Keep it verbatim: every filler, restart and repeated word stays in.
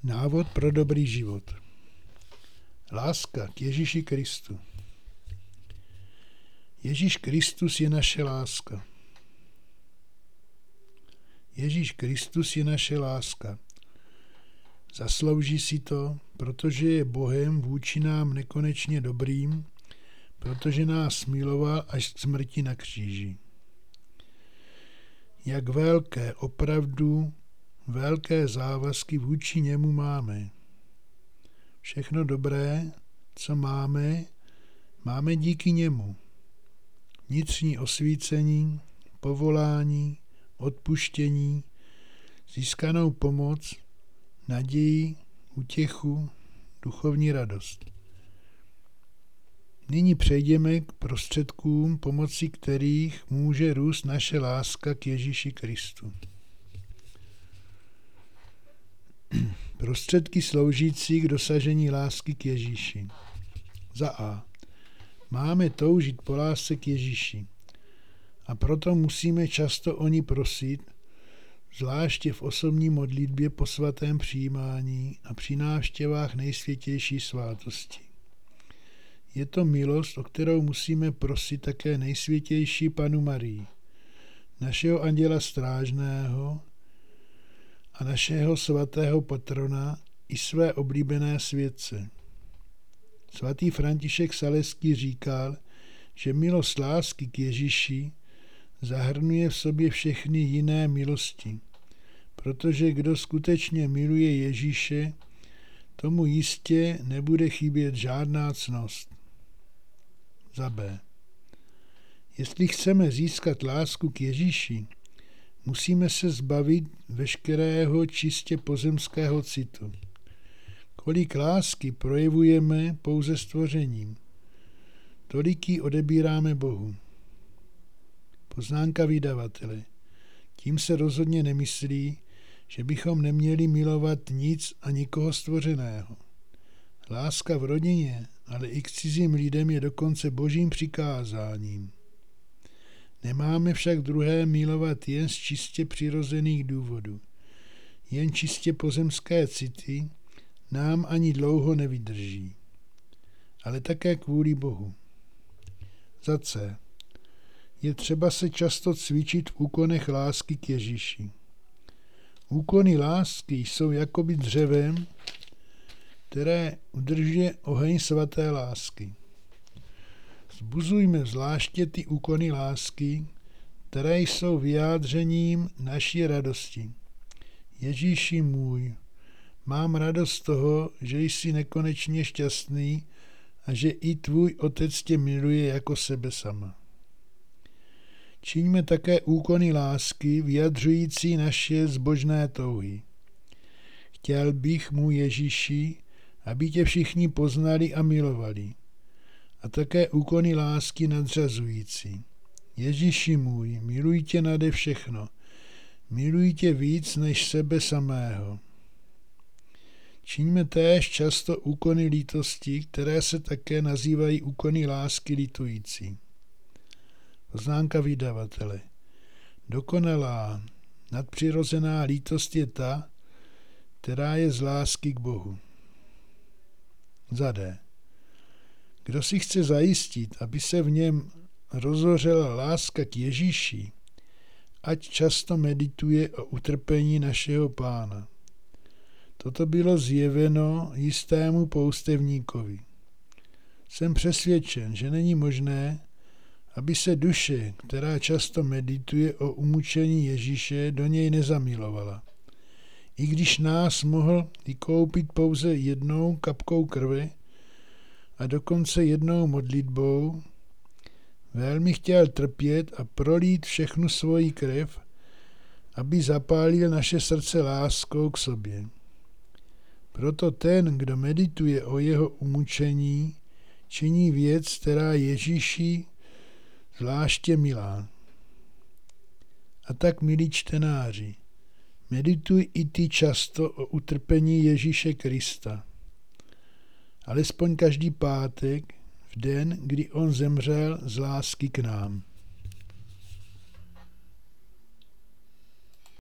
Návod pro dobrý život. Láska k Ježíši Kristu. Ježíš Kristus je naše láska. Ježíš Kristus je naše láska. Zaslouží si to, protože je Bohem vůči nám nekonečně dobrým, protože nás miloval až k smrti na kříži. Jak velké, opravdu velké závazky vůči němu máme. Všechno dobré, co máme, máme díky němu. Vnitřní osvícení, povolání, odpuštění, získanou pomoc, naději, útěchu, duchovní radost. Nyní přejdeme k prostředkům, pomocí kterých může růst naše láska k Ježíši Kristu. Prostředky sloužící k dosažení lásky k Ježíši. Za A. Máme toužit po lásce k Ježíši a proto musíme často o ní prosit, zvláště v osobní modlitbě po svatém přijímání a při návštěvách nejsvětější svátosti. Je to milost, o kterou musíme prosit také nejsvětější Pannu Marii, našeho anděla strážného a našeho svatého patrona i své oblíbené světce. Svatý František Saleský říkal, že milost lásky k Ježíši zahrnuje v sobě všechny jiné milosti, protože kdo skutečně miluje Ježíše, tomu jistě nebude chybět žádná ctnost. Za B. Jestli chceme získat lásku k Ježíši, musíme se zbavit veškerého čistě pozemského citu. Kolik lásky projevujeme pouze stvořením, tolik ji odebíráme Bohu. Poznámka vydavatele. Tím se rozhodně nemyslí, že bychom neměli milovat nic a nikoho stvořeného. Láska v rodině, ale i k cizím lidem je dokonce božím přikázáním. Nemáme však druhé milovat jen z čistě přirozených důvodů. Jen čistě pozemské city nám ani dlouho nevydrží, ale také kvůli Bohu. Za C. Je třeba se často cvičit v úkonech lásky k Ježíši. Úkony lásky jsou jakoby dřevem, které udržuje oheň svaté lásky. Vzbuzujme zvláště ty úkony lásky, které jsou vyjádřením naší radosti. Ježíši můj, mám radost z toho, že jsi nekonečně šťastný a že i tvůj otec tě miluje jako sebe sama. Čiňme také úkony lásky, vyjadřující naše zbožné touhy. Chtěl bych, můj Ježíši, aby tě všichni poznali a milovali. A také úkony lásky nadřazující. Ježíši můj, miluj tě nade všechno. Miluj tě víc než sebe samého. Čiňme též často úkony lítosti, které se také nazývají úkony lásky litující. Poznámka vydavatele. Dokonalá, nadpřirozená lítost je ta, která je z lásky k Bohu. Za D. Kdo si chce zajistit, aby se v něm rozhořela láska k Ježíši, ať často medituje o utrpení našeho Pána. Toto bylo zjeveno jistému poustevníkovi. Jsem přesvědčen, že není možné, aby se duše, která často medituje o umučení Ježíše, do něj nezamilovala. I když nás mohl vykoupit pouze jednou kapkou krve a dokonce jednou modlitbou, velmi chtěl trpět a prolít všechnu svoji krev, aby zapálil naše srdce láskou k sobě. Proto ten, kdo medituje o jeho umučení, činí věc, která Ježíši zvláště milá. A tak, milí čtenáři, medituj i ty často o utrpení Ježíše Krista. Alespoň každý pátek, v den, kdy on zemřel z lásky k nám.